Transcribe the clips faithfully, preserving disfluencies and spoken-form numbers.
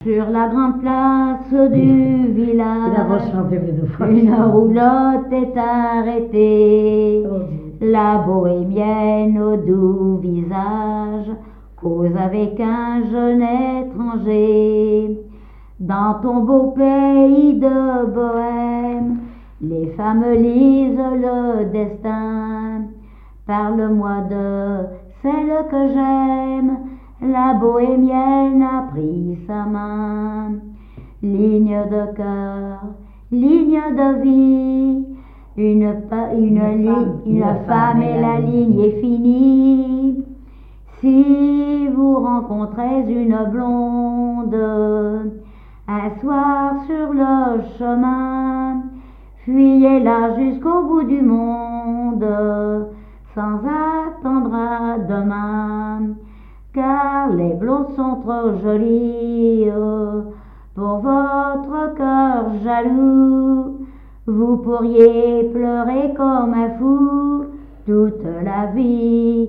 Sur la grande place du village, une roulotte est arrêtée. La bohémienne au doux visage cause avec un jeune étranger. Dans ton beau pays de Bohème, les femmes lisent le destin. Parle-moi de celle que j'aime. La bohémienne a pris sa main. Ligne de cœur, ligne de vie, une, une, une, femme, une, une femme et la ligne est finie. Si vous rencontrez une blonde, un soir sur le chemin, fuyez-la jusqu'au bout du monde, sans attendre à demain. Car les blondes sont trop jolies pour votre cœur jaloux. Vous pourriez pleurer comme un fou toute la vie.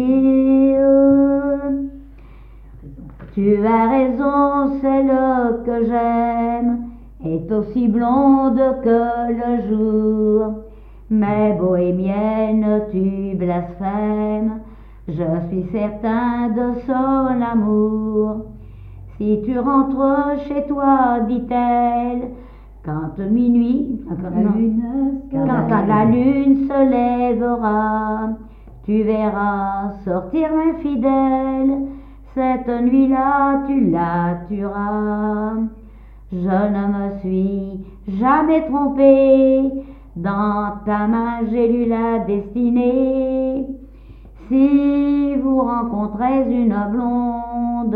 Tu as raison, celle que j'aime est aussi blonde que le jour. Mais bohémienne, tu blasphèmes, je suis certain de son amour. Si tu rentres chez toi, dit-elle, quand minuit, quand la, lune, quand quand la lune se lèvera, tu verras sortir l'infidèle. Cette nuit-là, tu la tueras. Je ne me suis jamais trompée, dans ta main j'ai lu la destinée. Si vous rencontrez une blonde,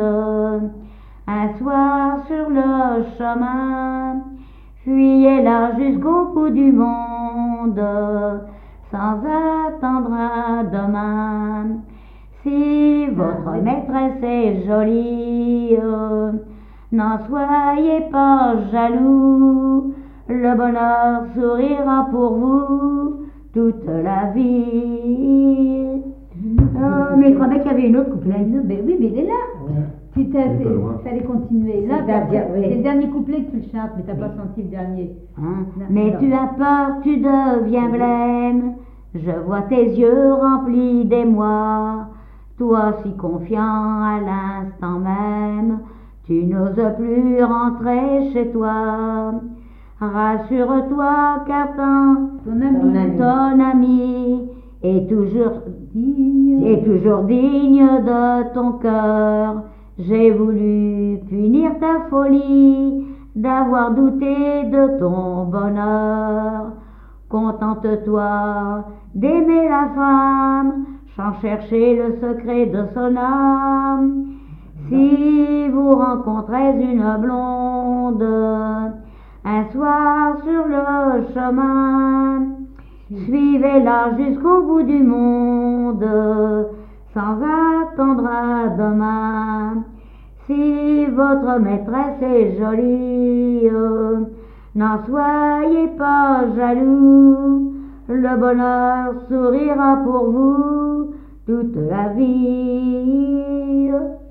un soir sur le chemin, fuyez-la jusqu'au bout du monde, sans attendre à demain. Si votre maîtresse est jolie, n'en soyez pas jaloux, le bonheur sourira pour vous toute la vie. Oh, mais je croyais qu'il y avait une autre couplet. Mais oui, mais elle est là. Ouais. Tu t'as, il fallait continuer. Là, c'est oui. le dernier couplet que tu le chantes, mais t'as oui. pas senti le dernier. Hein? Non, mais non. Tu as peur, tu deviens blême. Je vois tes yeux remplis d'émoi. Toi si confiant à l'instant même, tu n'oses plus rentrer chez toi. Rassure-toi car ton, ton ami, ton ami, ton ami est toujours digne, est toujours digne de ton cœur. J'ai voulu punir ta folie, d'avoir douté de ton bonheur. Contente-toi d'aimer la femme, sans chercher le secret de son âme. Si vous rencontrez une blonde, un soir sur le chemin, suivez-la jusqu'au bout du monde, sans attendre à demain. Si votre maîtresse est jolie, n'en soyez pas jaloux, le bonheur sourira pour vous toute la vie.